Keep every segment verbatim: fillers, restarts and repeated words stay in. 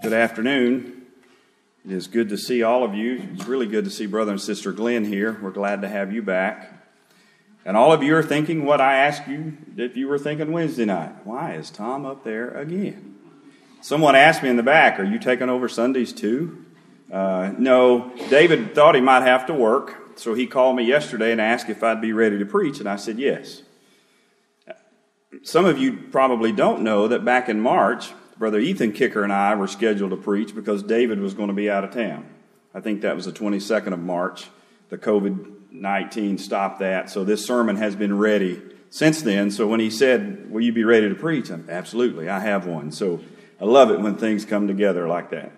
Good afternoon. It is good to see all of you. It's really good to see Brother and Sister Glenn here. We're glad to have you back. And all of you are thinking what I asked you if you were thinking Wednesday night. Why is Tom up there again? Someone asked me in the back, are you taking over Sundays too? Uh, no, David thought he might have to work, so he called me yesterday and asked if I'd be ready to preach, and I said yes. Some of you probably don't know that back in March, Brother Ethan Kicker and I were scheduled to preach because David was going to be out of town. I think that was the twenty-second of March. The covid nineteen stopped that, so this sermon has been ready since then. So when he said, will you be ready to preach? I'm, absolutely, I have one. So I love it when things come together like that.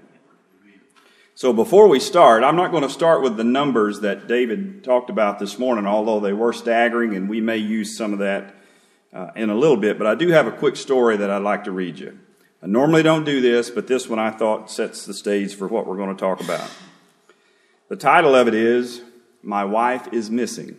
So before we start, I'm not going to start with the numbers that David talked about this morning, although they were staggering, and we may use some of that uh, in a little bit. But I do have a quick story that I'd like to read you. I normally don't do this, but this one I thought sets the stage for what we're going to talk about. The title of it is, My Wife is Missing.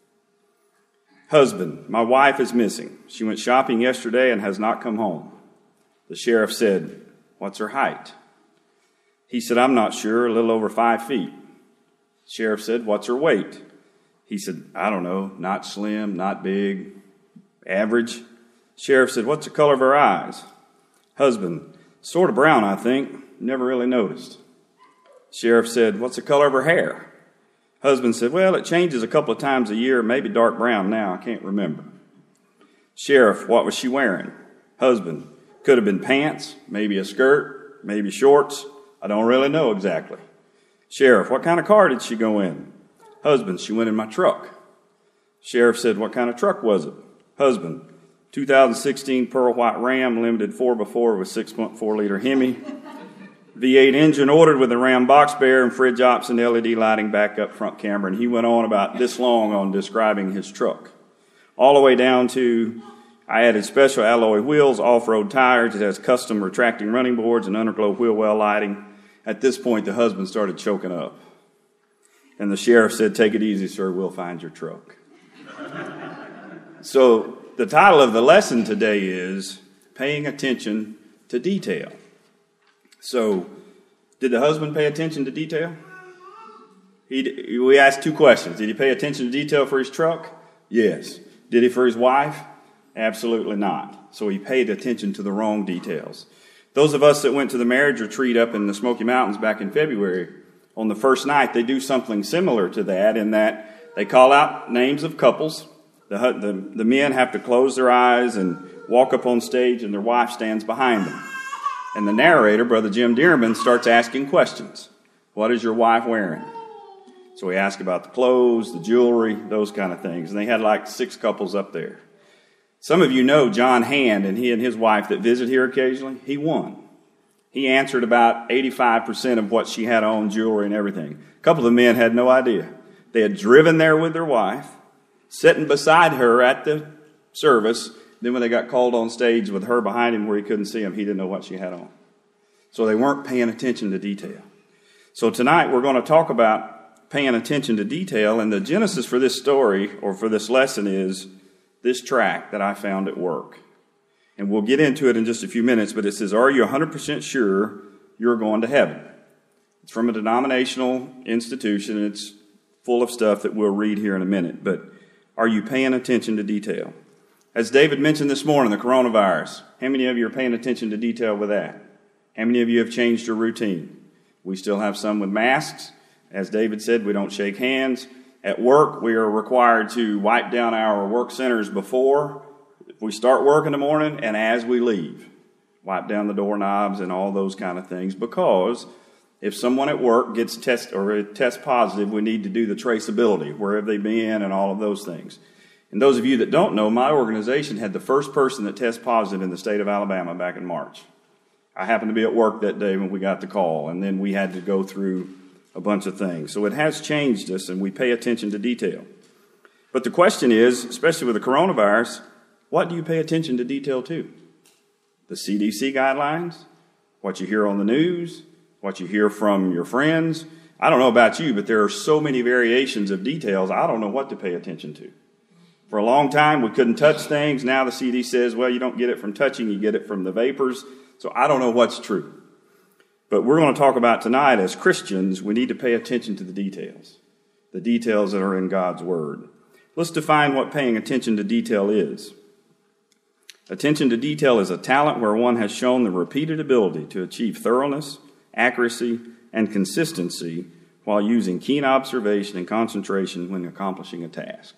Husband, my wife is missing. She went shopping yesterday and has not come home. The sheriff said, what's her height? He said, I'm not sure, a little over five feet. The sheriff said, what's her weight? He said, I don't know, not slim, not big, average. The sheriff said, what's the color of her eyes? Husband, sort of brown, I think. Never really noticed. Sheriff said, what's the color of her hair? Husband said, well, it changes a couple of times a year, maybe dark brown now. I can't remember. Sheriff, what was she wearing? Husband, could have been pants, maybe a skirt, maybe shorts. I don't really know exactly. Sheriff, what kind of car did she go in? Husband, she went in my truck. Sheriff said, what kind of truck was it? Husband, two thousand sixteen Pearl White Ram, limited four by four with six point four liter Hemi. V eight engine ordered with a Ram box bear and fridge option, L E D lighting, backup front camera. And he went on about this long on describing his truck. All the way down to, I added special alloy wheels, off-road tires. It has custom retracting running boards and underglow wheel well lighting. At this point, the husband started choking up. And the sheriff said, take it easy, sir. We'll find your truck. So the title of the lesson today is Paying Attention to Detail. So, did the husband pay attention to detail? He, we asked two questions. Did he pay attention to detail for his truck? Yes. Did he for his wife? Absolutely not. So he paid attention to the wrong details. Those of us that went to the marriage retreat up in the Smoky Mountains back in February, on the first night they do something similar to that in that they call out names of couples. The, the, the men have to close their eyes and walk up on stage, and their wife stands behind them. And the narrator, Brother Jim Dearman, starts asking questions. What is your wife wearing? So we ask about the clothes, the jewelry, those kind of things. And they had like six couples up there. Some of you know John Hand, and he and his wife that visit here occasionally, he won. He answered about eighty-five percent of what she had on, jewelry and everything. A couple of the men had no idea. They had driven there with their wife, sitting beside her at the service. Then when they got called on stage with her behind him where he couldn't see him, he didn't know what she had on. So they weren't paying attention to detail. So tonight we're going to talk about paying attention to detail. And the genesis for this story, or for this lesson, is this tract that I found at work. And we'll get into it in just a few minutes, but it says, are you one hundred percent sure you're going to heaven? It's from a denominational institution. It's full of stuff that we'll read here in a minute. But are you paying attention to detail? As David mentioned this morning, the coronavirus. How many of you are paying attention to detail with that? How many of you have changed your routine? We still have some with masks. As David said, we don't shake hands. At work, we are required to wipe down our work centers before we start work in the morning and as we leave. Wipe down the doorknobs and all those kind of things, because if someone at work gets test or tests positive, we need to do the traceability, where have they been and all of those things. And those of you that don't know, my organization had the first person that tested positive in the state of Alabama back in March. I happened to be at work that day when we got the call, and then we had to go through a bunch of things. So it has changed us, and we pay attention to detail. But the question is, especially with the coronavirus, what do you pay attention to detail to? The C D C guidelines? What you hear on the news? What you hear from your friends? I don't know about you, but there are so many variations of details, I don't know what to pay attention to. For a long time, we couldn't touch things. Now the C D C says, well, you don't get it from touching, you get it from the vapors. So I don't know what's true. But we're going to talk about tonight, as Christians, we need to pay attention to the details, the details that are in God's Word. Let's define what paying attention to detail is. Attention to detail is a talent where one has shown the repeated ability to achieve thoroughness, accuracy, and consistency while using keen observation and concentration when accomplishing a task.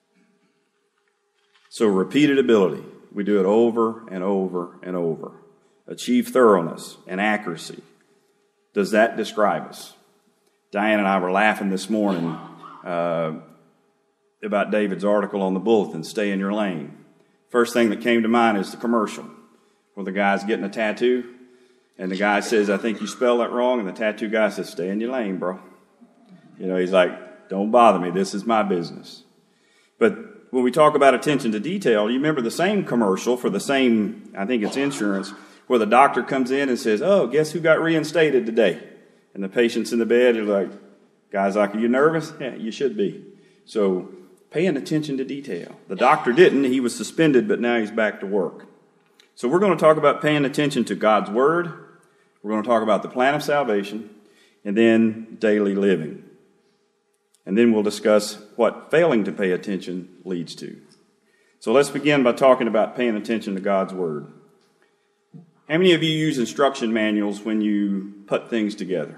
So repeated ability, we do it over and over and over. Achieve thoroughness and accuracy. Does that describe us? Diane and I were laughing this morning uh, about David's article on the bulletin, Stay in Your Lane. First thing that came to mind is the commercial where the guy's getting a tattoo and the guy says, I think you spelled that wrong, and the tattoo guy says, stay in your lane, bro. You know, he's like, don't bother me, this is my business. But when we talk about attention to detail, you remember the same commercial for the same, I think it's insurance, where the doctor comes in and says, oh, guess who got reinstated today? And the patient's in the bed, you're like, guy's like, are you nervous? Yeah, you should be. So paying attention to detail. The doctor didn't, he was suspended, but now he's back to work. So we're going to talk about paying attention to God's Word. We're going to talk about the plan of salvation, and then daily living. And then we'll discuss what failing to pay attention leads to. So let's begin by talking about paying attention to God's Word. How many of you use instruction manuals when you put things together?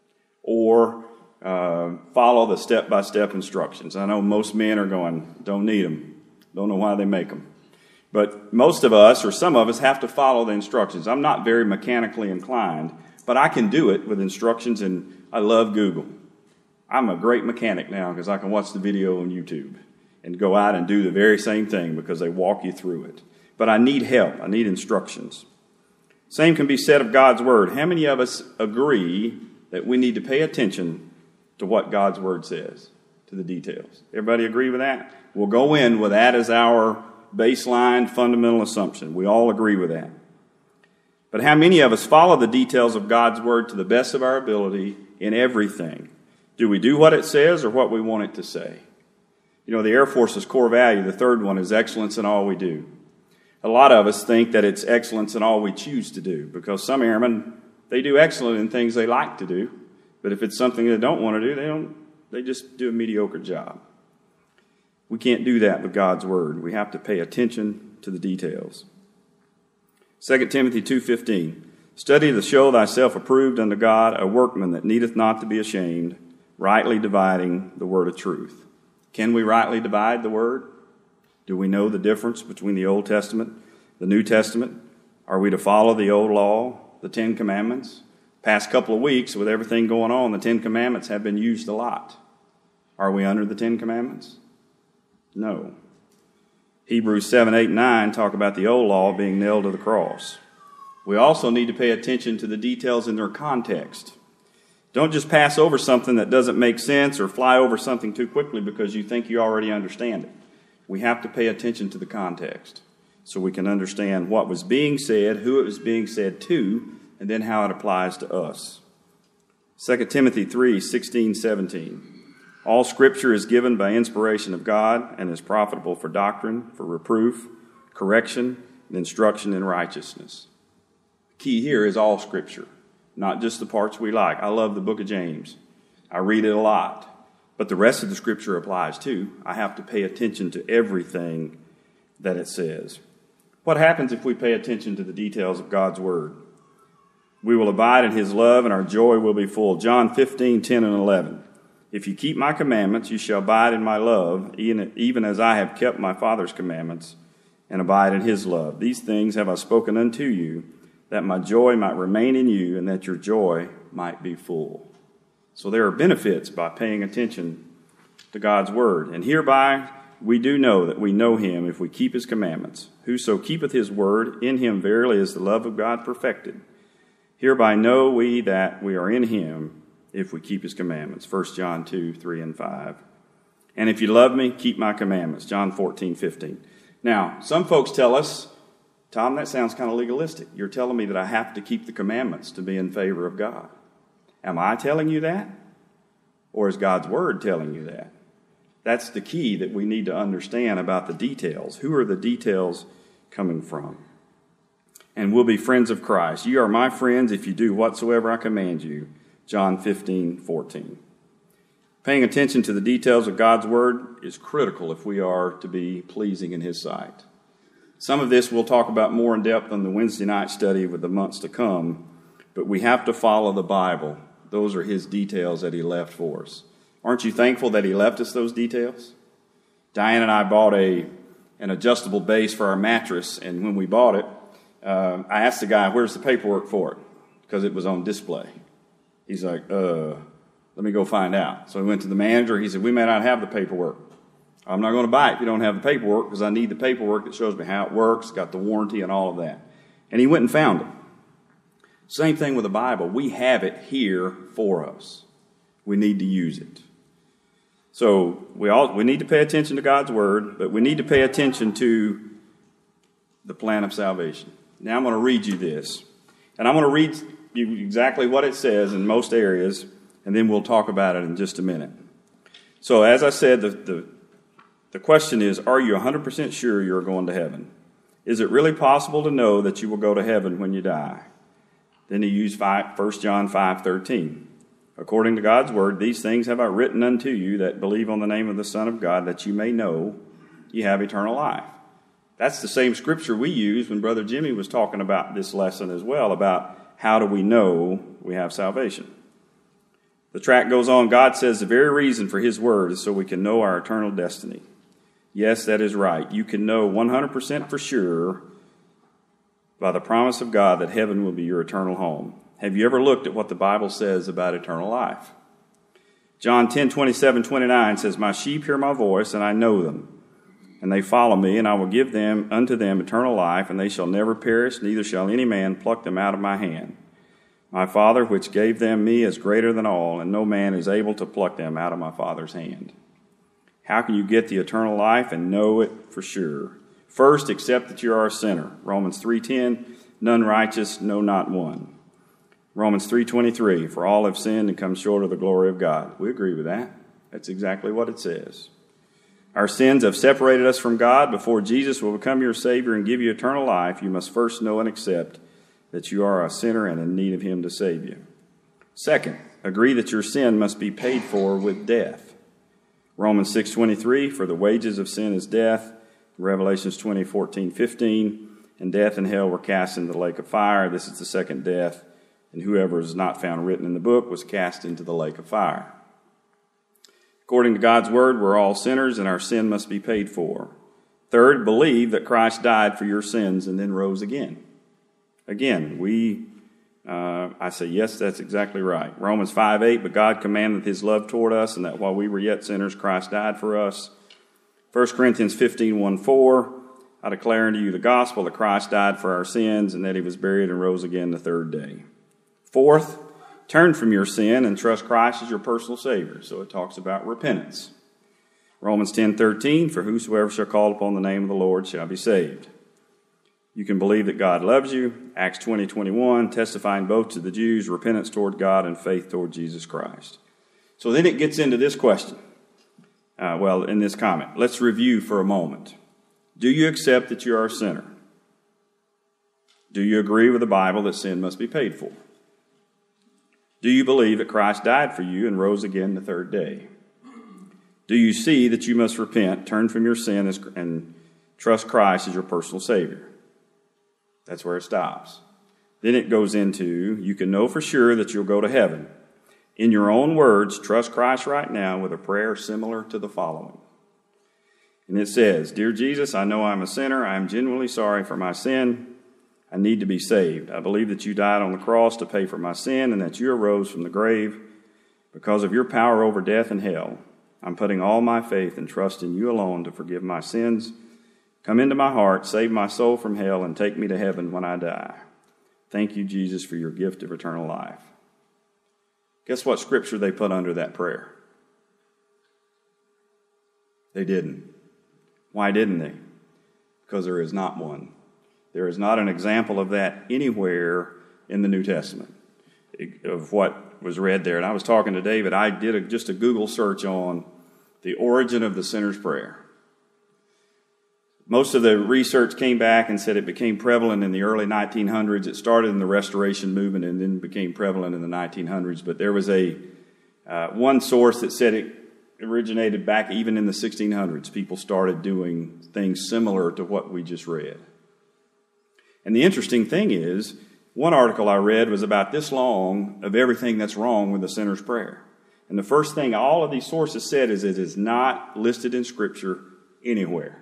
Or uh, follow the step-by-step instructions? I know most men are going, don't need them. Don't know why they make them. But most of us, or some of us, have to follow the instructions. I'm not very mechanically inclined, but I can do it with instructions, and I love Google. I'm a great mechanic now because I can watch the video on YouTube and go out and do the very same thing because they walk you through it. But I need help. I need instructions. Same can be said of God's Word. How many of us agree that we need to pay attention to what God's Word says, to the details? Everybody agree with that? We'll go in with that as our baseline fundamental assumption. We all agree with that. But how many of us follow the details of God's Word to the best of our ability in everything? Do we do what it says or what we want it to say? You know, the Air Force's core value, the third one, is excellence in all we do. A lot of us think that it's excellence in all we choose to do, because some airmen, they do excellent in things they like to do, but if it's something they don't want to do, they don't. They just do a mediocre job. We can't do that with God's Word. We have to pay attention to the details. Second Timothy two fifteen, study to show thyself approved unto God, a workman that needeth not to be ashamed, rightly dividing the word of truth. Can we rightly divide the word? Do we know the difference between the Old Testament, the New Testament? Are we to follow the old law, the Ten Commandments? Past couple of weeks, with everything going on, the Ten Commandments have been used a lot. Are we under the Ten Commandments? No. Hebrews seven, eight, and nine talk about the old law being nailed to the cross. We also need to pay attention to the details in their context. Don't just pass over something that doesn't make sense or fly over something too quickly because you think you already understand it. We have to pay attention to the context so we can understand what was being said, who it was being said to, and then how it applies to us. Second Timothy three, sixteen, seventeen. All Scripture is given by inspiration of God and is profitable for doctrine, for reproof, correction, and instruction in righteousness. The key here is all Scripture, not just the parts we like. I love the book of James. I read it a lot. But the rest of the Scripture applies too. I have to pay attention to everything that it says. What happens if we pay attention to the details of God's Word? We will abide in His love and our joy will be full. John fifteen, ten, and eleven. If you keep my commandments, you shall abide in my love, even as I have kept my Father's commandments and abide in His love. These things have I spoken unto you, that my joy might remain in you and that your joy might be full. So there are benefits by paying attention to God's Word. And hereby we do know that we know Him if we keep His commandments. Whoso keepeth His word, in him verily is the love of God perfected. Hereby know we that we are in Him if we keep His commandments. First John two, three, and five. And if you love me, keep my commandments. John fourteen, fifteen. Now, some folks tell us, Tom, that sounds kind of legalistic. You're telling me that I have to keep the commandments to be in favor of God. Am I telling you that? Or is God's Word telling you that? That's the key that we need to understand about the details. Who are the details coming from? and will be friends of Christ. You are my friends if you do whatsoever I command you. John fifteen fourteen. Paying attention to the details of God's word is critical if we are to be pleasing in his sight. Some of this we'll talk about more in depth on the Wednesday night study with the months to come, but we have to follow the Bible. Those are his details that he left for us. Aren't you thankful that he left us those details? Diane and I bought a an adjustable base for our mattress, and when we bought it, uh, I asked the guy, where's the paperwork for it? Because it was on display. He's like, uh, let me go find out. So we went to the manager. He said, we may not have the paperwork. I'm not going to buy it if you don't have the paperwork, because I need the paperwork that shows me how it works, got the warranty and all of that. And he went and found it. Same thing with the Bible. We have it here for us. We need to use it. So we all we need to pay attention to God's word, but we need to pay attention to the plan of salvation. Now I'm going to read you this. And I'm going to read you exactly what it says in most areas, and then we'll talk about it in just a minute. So as I said, the, the, the question is, are you one hundred percent sure you're going to heaven? Is it really possible to know that you will go to heaven when you die? Then he used First John five thirteen. According to God's word, these things have I written unto you that believe on the name of the Son of God, that you may know you have eternal life. That's the same scripture we used when Brother Jimmy was talking about this lesson as well, about how do we know we have salvation. The track goes on. God says the very reason for his word is so we can know our eternal destiny. Yes, that is right. You can know one hundred percent for sure by the promise of God that heaven will be your eternal home. Have you ever looked at what the Bible says about eternal life? John ten twenty-seven twenty-nine says, my sheep hear my voice, and I know them, and they follow me, and I will give them unto them eternal life, and they shall never perish, neither shall any man pluck them out of my hand. My Father, which gave them me, is greater than all, and no man is able to pluck them out of my Father's hand. How can you get the eternal life and know it for sure? First, accept that you are a sinner. Romans three ten, none righteous, no, not one. Romans three twenty-three, for all have sinned and come short of the glory of God. We agree with that. That's exactly what it says. Our sins have separated us from God. Before Jesus will become your Savior and give you eternal life, you must first know and accept that you are a sinner and in need of him to save you. Second, agree that your sin must be paid for with death. Romans six twenty-three, for the wages of sin is death. Revelations twenty fourteen fifteen, and death and hell were cast into the lake of fire. This is the second death. And whoever is not found written in the book was cast into the lake of fire. According to God's word, we're all sinners and our sin must be paid for. Third, believe that Christ died for your sins and then rose again. Again, we, uh, I say, yes, that's exactly right. Romans five eight, but God commanded his love toward us, and that while we were yet sinners, Christ died for us. First Corinthians fifteen one four, I declare unto you the gospel that Christ died for our sins and that he was buried and rose again the third day. Fourth, turn from your sin and trust Christ as your personal Savior. So it talks about repentance. Romans ten thirteen, for whosoever shall call upon the name of the Lord shall be saved. You can believe that God loves you. Acts twenty twenty-one, testifying both to the Jews, repentance toward God and faith toward Jesus Christ. So then it gets into this question. Uh, well, in this comment. Let's review for a moment. Do you accept that you are a sinner? Do you agree with the Bible that sin must be paid for? Do you believe that Christ died for you and rose again the third day? Do you see that you must repent, turn from your sin, and trust Christ as your personal Savior? That's where it stops. Then it goes into, you can know for sure that you'll go to heaven. In your own words, trust Christ right now with a prayer similar to the following. And it says, Dear Jesus, I know I'm a sinner. I am genuinely sorry for my sin. I need to be saved. I believe that you died on the cross to pay for my sin and that you arose from the grave because of your power over death and hell. I'm putting all my faith and trust in you alone to forgive my sins. Come into my heart, save my soul from hell, and take me to heaven when I die. Thank you, Jesus, for your gift of eternal life. Guess what scripture they put under that prayer? They didn't. Why didn't they? Because there is not one. There is not an example of that anywhere in the New Testament of what was read there. And I was talking to David. I did a, just a Google search on the origin of the sinner's prayer. Most of the research came back and said it became prevalent in the early nineteen hundreds. It started in the Restoration movement and then became prevalent in the nineteen hundreds. But there was a uh, one source that said it originated back even in the sixteen hundreds. People started doing things similar to what we just read. And the interesting thing is, one article I read was about this long of everything that's wrong with the sinner's prayer. And the first thing all of these sources said is it is not listed in Scripture anywhere.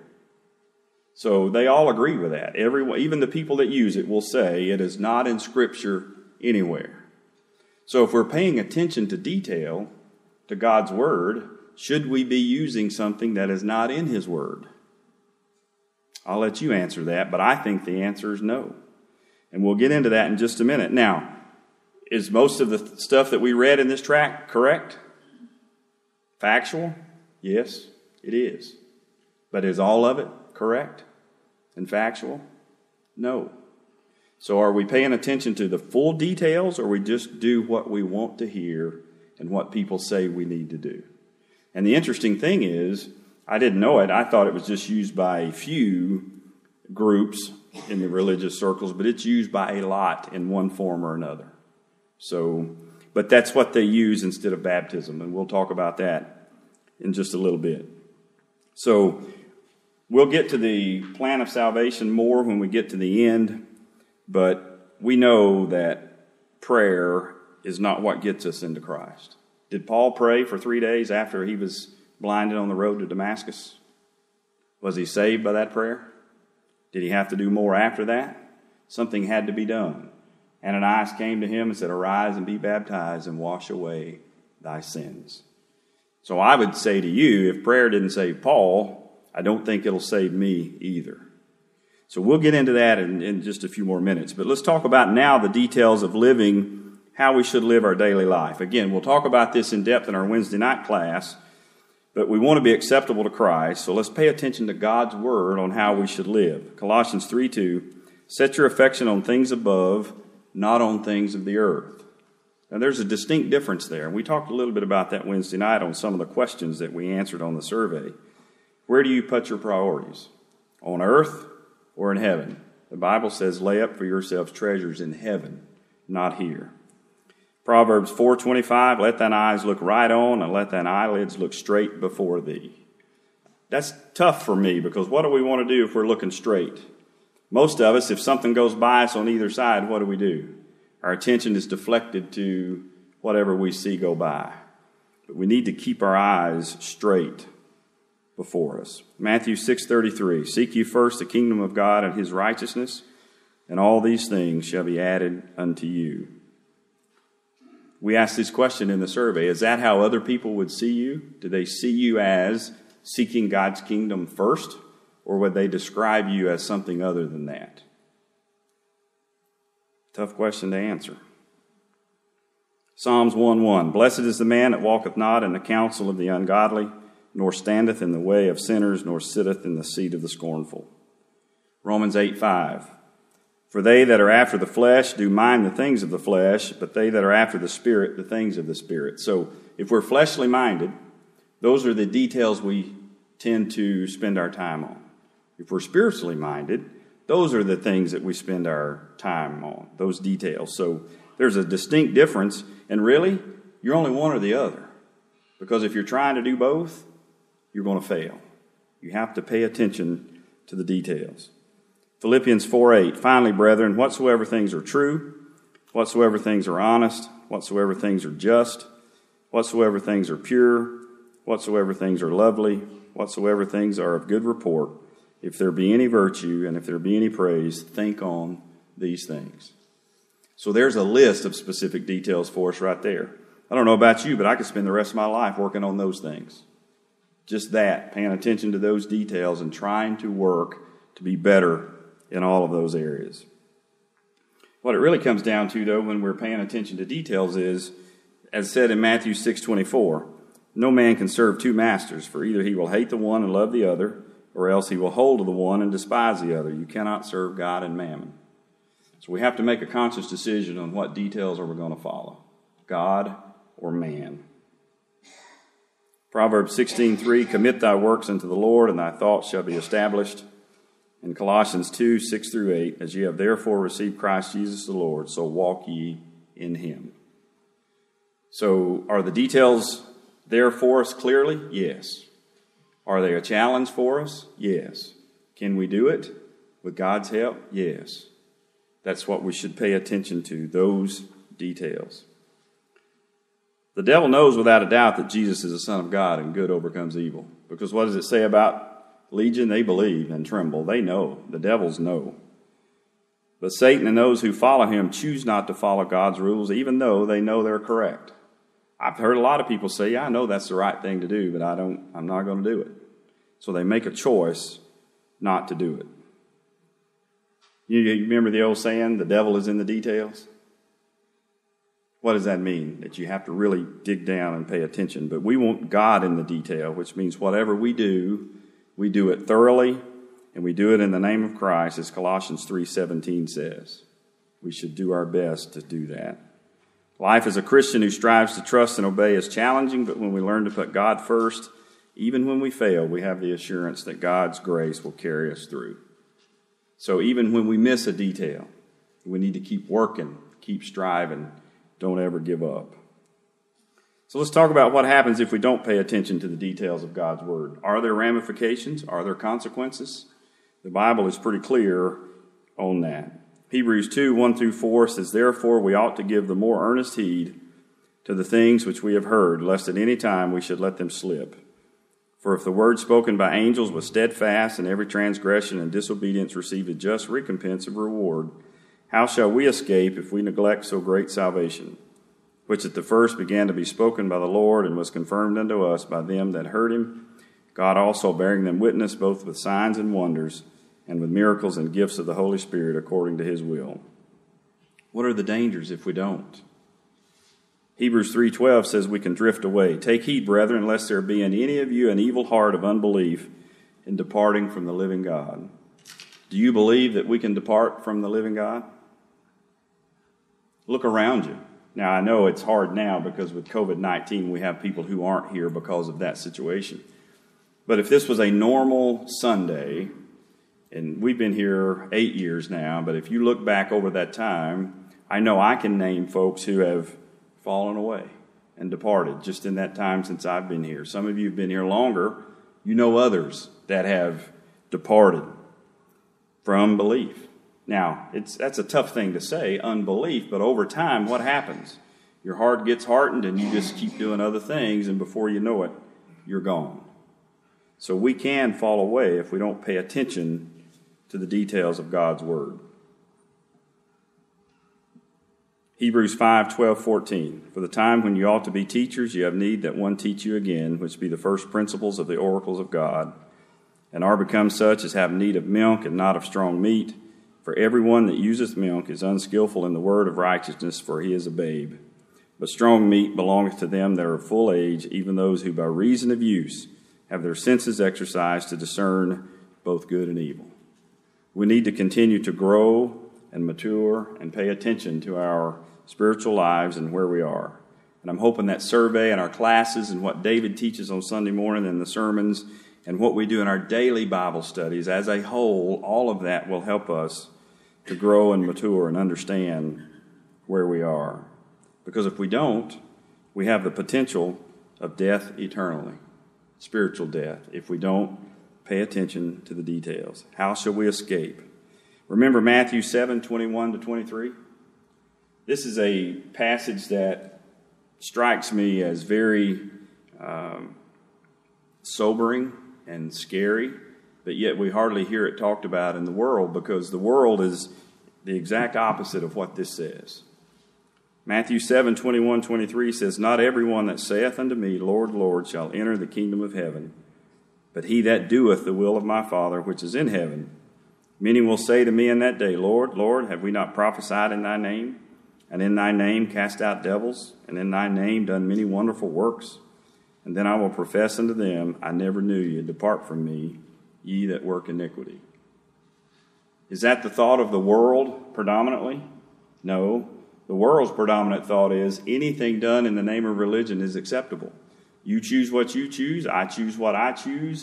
So they all agree with that. Everyone, even the people that use it will say it is not in Scripture anywhere. So if we're paying attention to detail, to God's Word, should we be using something that is not in His Word? I'll let you answer that, but I think the answer is no. And we'll get into that in just a minute. Now, is most of the stuff that we read in this tract correct? Factual? Yes, it is. But is all of it correct and factual? No. So are we paying attention to the full details, or we just do what we want to hear and what people say we need to do? And the interesting thing is, I didn't know it. I thought it was just used by a few groups in the religious circles, but it's used by a lot in one form or another. So, but that's what they use instead of baptism, and we'll talk about that in just a little bit. So, we'll get to the plan of salvation more when we get to the end, but we know that prayer is not what gets us into Christ. Did Paul pray for three days after he was blinded on the road to Damascus? Was he saved by that prayer? Did he have to do more after that? Something had to be done. Ananias came to him and said, "Arise and be baptized and wash away thy sins." So I would say to you, if prayer didn't save Paul, I don't think it'll save me either. So we'll get into that in, in just a few more minutes. But let's talk about now the details of living, how we should live our daily life. Again, we'll talk about this in depth in our Wednesday night class, but we want to be acceptable to Christ, so let's pay attention to God's Word on how we should live. Colossians three two, set your affection on things above, not on things of the earth. Now, there's a distinct difference there. We talked a little bit about that Wednesday night on some of the questions that we answered on the survey. Where do you put your priorities? On earth or in heaven? The Bible says, lay up for yourselves treasures in heaven, not here. Proverbs four twenty-five, let thine eyes look right on, and let thine eyelids look straight before thee. That's tough for me, because what do we want to do if we're looking straight? Most of us, if something goes by us on either side, what do we do? Our attention is deflected to whatever we see go by. But we need to keep our eyes straight before us. Matthew six thirty-three, seek ye first the kingdom of God and his righteousness, and all these things shall be added unto you. We asked this question in the survey. Is that how other people would see you? Do they see you as seeking God's kingdom first, or would they describe you as something other than that? Tough question to answer. Psalms one one, blessed is the man that walketh not in the counsel of the ungodly, nor standeth in the way of sinners, nor sitteth in the seat of the scornful. Romans eight five, for they that are after the flesh do mind the things of the flesh, but they that are after the Spirit, the things of the Spirit. So if we're fleshly minded, those are the details we tend to spend our time on. If we're spiritually minded, those are the things that we spend our time on, those details. So there's a distinct difference, and really, you're only one or the other. Because if you're trying to do both, you're going to fail. You have to pay attention to the details. Philippians four eight, finally, brethren, whatsoever things are true, whatsoever things are honest, whatsoever things are just, whatsoever things are pure, whatsoever things are lovely, whatsoever things are of good report, if there be any virtue and if there be any praise, think on these things. So there's a list of specific details for us right there. I don't know about you, but I could spend the rest of my life working on those things. Just that, paying attention to those details and trying to work to be better in all of those areas. What it really comes down to, though, when we're paying attention to details is, as said in Matthew six twenty-four, no man can serve two masters, for either he will hate the one and love the other, or else he will hold to the one and despise the other. You cannot serve God and mammon. So we have to make a conscious decision on what details are we going to follow, God or man. Proverbs sixteen three, commit thy works unto the Lord, and thy thoughts shall be established. In Colossians two, six through eight, as ye have therefore received Christ Jesus the Lord, so walk ye in him. So are the details there for us clearly? Yes. Are they a challenge for us? Yes. Can we do it with God's help? Yes. That's what we should pay attention to, those details. The devil knows without a doubt that Jesus is the Son of God and good overcomes evil. Because what does it say about Legion? They believe and tremble. They know. The devils know. But Satan and those who follow him choose not to follow God's rules, even though they know they're correct. I've heard a lot of people say, yeah, I know that's the right thing to do, but I don't, I'm not going to do it. So they make a choice not to do it. You, you remember the old saying, the devil is in the details? What does that mean? That you have to really dig down and pay attention. But we want God in the detail, which means whatever we do, we do it thoroughly, and we do it in the name of Christ, as Colossians three seventeen says. We should do our best to do that. Life as a Christian who strives to trust and obey is challenging, but when we learn to put God first, even when we fail, we have the assurance that God's grace will carry us through. So even when we miss a detail, we need to keep working, keep striving, don't ever give up. So let's talk about what happens if we don't pay attention to the details of God's Word. Are there ramifications? Are there consequences? The Bible is pretty clear on that. Hebrews two, one through four says, therefore we ought to give the more earnest heed to the things which we have heard, lest at any time we should let them slip. For if the word spoken by angels was steadfast, and every transgression and disobedience received a just recompense of reward, how shall we escape if we neglect so great salvation, which at the first began to be spoken by the Lord, and was confirmed unto us by them that heard him, God also bearing them witness both with signs and wonders, and with miracles and gifts of the Holy Spirit according to his will. What are the dangers if we don't? Hebrews three twelve says we can drift away. Take heed, brethren, lest there be in any of you an evil heart of unbelief in departing from the living God. Do you believe that we can depart from the living God? Look around you. Now, I know it's hard now because with covid nineteen, we have people who aren't here because of that situation. But if this was a normal Sunday, and we've been here eight years now, but if you look back over that time, I know I can name folks who have fallen away and departed just in that time since I've been here. Some of you have been here longer. You know others that have departed from belief. Now, it's that's a tough thing to say, unbelief, but over time, what happens? Your heart gets hardened and you just keep doing other things, and before you know it, you're gone. So we can fall away if we don't pay attention to the details of God's Word. Hebrews five, twelve, fourteen. For the time when you ought to be teachers, you have need that one teach you again, which be the first principles of the oracles of God, and are become such as have need of milk and not of strong meat. For everyone that useth milk is unskillful in the word of righteousness, for he is a babe. But strong meat belongeth to them that are of full age, even those who by reason of use have their senses exercised to discern both good and evil. We need to continue to grow and mature and pay attention to our spiritual lives and where we are. And I'm hoping that survey and our classes and what David teaches on Sunday morning and the sermons and what we do in our daily Bible studies as a whole, all of that will help us to grow and mature and understand where we are. Because if we don't, we have the potential of death eternally, spiritual death, if we don't pay attention to the details. How shall we escape? Remember Matthew seven, twenty-one to twenty-three? This is a passage that strikes me as very um, sobering and scary, but yet we hardly hear it talked about in the world, because the world is the exact opposite of what this says. Matthew seven, twenty-one, twenty-three says, not everyone that saith unto me, Lord, Lord, shall enter the kingdom of heaven, but he that doeth the will of my Father which is in heaven. Many will say to me in that day, Lord, Lord, have we not prophesied in thy name? And in thy name cast out devils? And in thy name done many wonderful works? And then I will profess unto them, I never knew you. Depart from me, ye that work iniquity. Is that the thought of the world predominantly? No. The world's predominant thought is anything done in the name of religion is acceptable. You choose what you choose. I choose what I choose.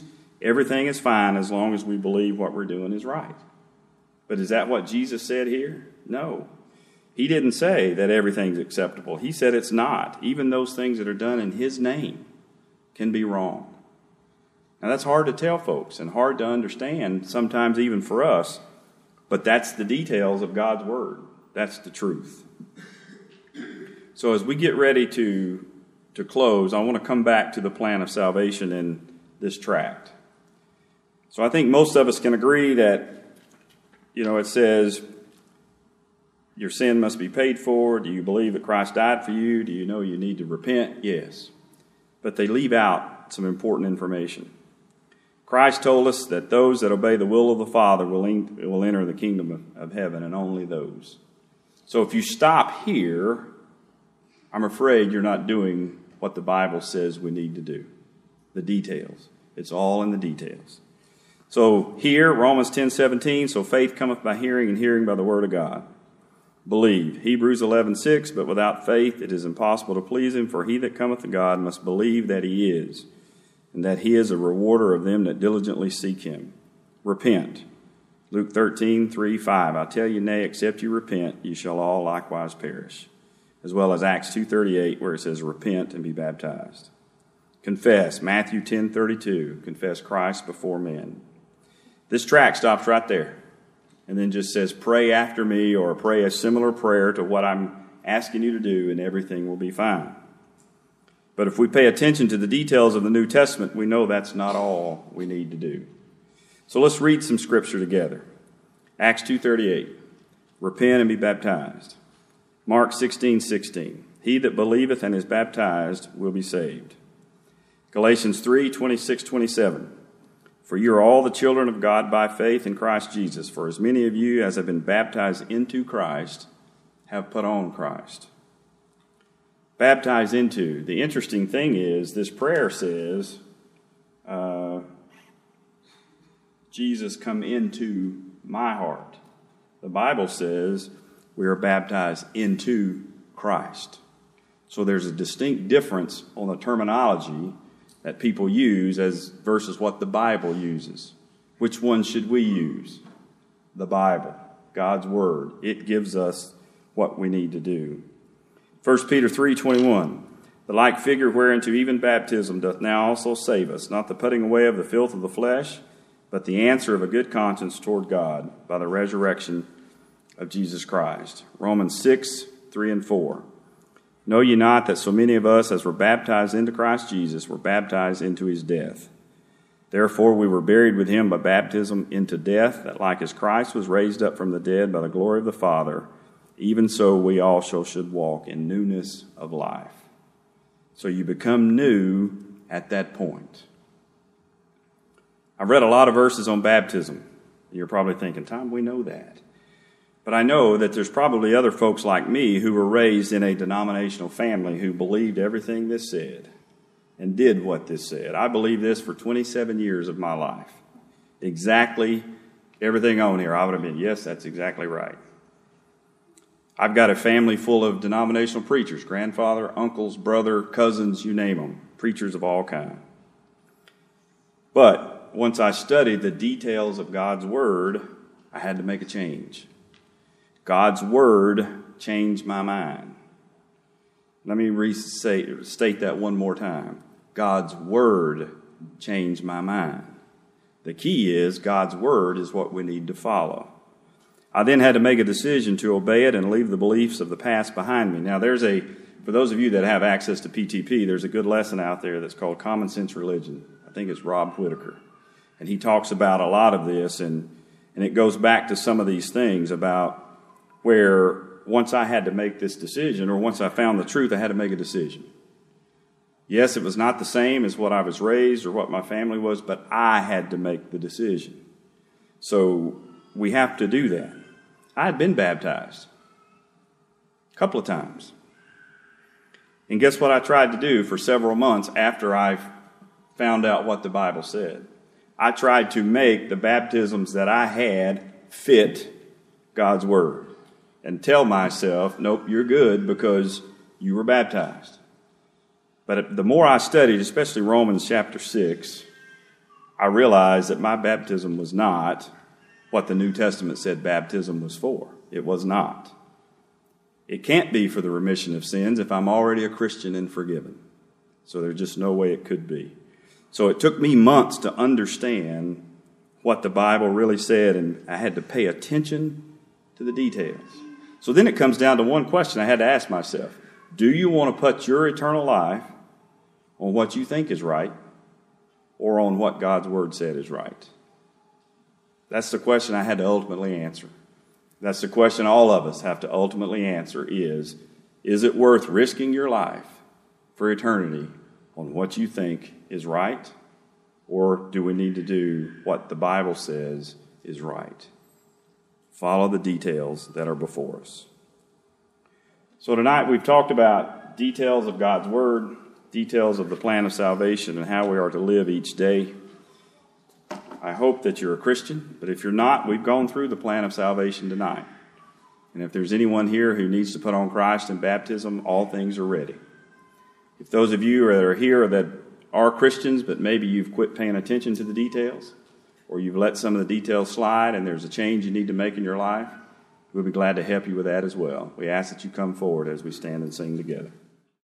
everything is fine as long as we believe what we're doing is right. But is that what Jesus said here? No. He didn't say that everything's acceptable. He said it's not. Even those things that are done in his name can be wrong. Now that's hard to tell folks and hard to understand, sometimes even for us, but that's the details of God's word. That's the truth. So as we get ready to, to close, I want to come back to the plan of salvation in this tract. So I think most of us can agree that, you know, it says, your sin must be paid for. Do you believe that Christ died for you? Do you know you need to repent? Yes. But they leave out some important information. Christ told us that those that obey the will of the Father will, en- will enter the kingdom of, of heaven, and only those. So if you stop here, I'm afraid you're not doing what the Bible says we need to do. The details. It's all in the details. So here, Romans ten seventeen, so faith cometh by hearing, and hearing by the word of God. Believe. Hebrews eleven six, but without faith it is impossible to please him, for he that cometh to God must believe that he is, and that he is a rewarder of them that diligently seek him. Repent. Luke thirteen three five, I tell you, nay, except you repent, you shall all likewise perish. As well as Acts two thirty-eight, where it says, repent and be baptized. Confess. Matthew ten thirty-two, confess Christ before men. This tract stops right there. And then just says, pray after me, or pray a similar prayer to what I'm asking you to do, and everything will be fine. But if we pay attention to the details of the New Testament, we know that's not all we need to do. So let's read some scripture together. Acts two thirty-eight, repent and be baptized. Mark sixteen sixteen, he that believeth and is baptized will be saved. Galatians three twenty-six twenty-seven, for you are all the children of God by faith in Christ Jesus. For as many of you as have been baptized into Christ have put on Christ. Baptized into. The interesting thing is this prayer says, uh, Jesus, come into my heart. The Bible says we are baptized into Christ. So there's a distinct difference on the terminology that people use as versus what the Bible uses. Which one should we use? The Bible, God's Word. It gives us what we need to do. First Peter three twenty-one, the like figure whereunto even baptism doth now also save us, not the putting away of the filth of the flesh, but the answer of a good conscience toward God by the resurrection of Jesus Christ. Romans six three and four. Know ye not that so many of us as were baptized into Christ Jesus were baptized into his death? Therefore we were buried with him by baptism into death, that like as Christ was raised up from the dead by the glory of the Father, even so we also should walk in newness of life. So you become new at that point. I've read a lot of verses on baptism. You're probably thinking, Tom, we know that. But I know that there's probably other folks like me who were raised in a denominational family who believed everything this said and did what this said. I believed this for twenty-seven years of my life. Exactly everything on here, I would have been, yes, that's exactly right. I've got a family full of denominational preachers, grandfather, uncles, brother, cousins, you name them, preachers of all kinds. But once I studied the details of God's Word, I had to make a change. God's Word changed my mind. Let me restate state that one more time. God's Word changed my mind. The key is God's Word is what we need to follow. I then had to make a decision to obey it and leave the beliefs of the past behind me. Now, there's a, for those of you that have access to P T P, there's a good lesson out there that's called Common Sense Religion. I think it's Rob Whitaker. And he talks about a lot of this, and, and it goes back to some of these things about where once I had to make this decision, or once I found the truth, I had to make a decision. Yes, it was not the same as what I was raised or what my family was, but I had to make the decision. So we have to do that. I had been baptized a couple of times. And guess what I tried to do for several months after I found out what the Bible said? I tried to make the baptisms that I had fit God's Word and tell myself, nope, you're good because you were baptized. But the more I studied, especially Romans chapter six, I realized that my baptism was not what the New Testament said baptism was for. It was not. It can't be for the remission of sins if I'm already a Christian and forgiven. So there's just no way it could be. So it took me months to understand what the Bible really said, and I had to pay attention to the details. So then it comes down to one question I had to ask myself. Do you want to put your eternal life on what you think is right or on what God's Word said is right? That's the question I had to ultimately answer. That's the question all of us have to ultimately answer is, is it worth risking your life for eternity on what you think is right, or do we need to do what the Bible says is right? Follow the details that are before us. So tonight we've talked about details of God's Word, details of the plan of salvation, and how we are to live each day. I hope that you're a Christian, but if you're not, we've gone through the plan of salvation tonight. And if there's anyone here who needs to put on Christ in baptism, all things are ready. If those of you that are here that are Christians, but maybe you've quit paying attention to the details, or you've let some of the details slide and there's a change you need to make in your life, we'll be glad to help you with that as well. We ask that you come forward as we stand and sing together.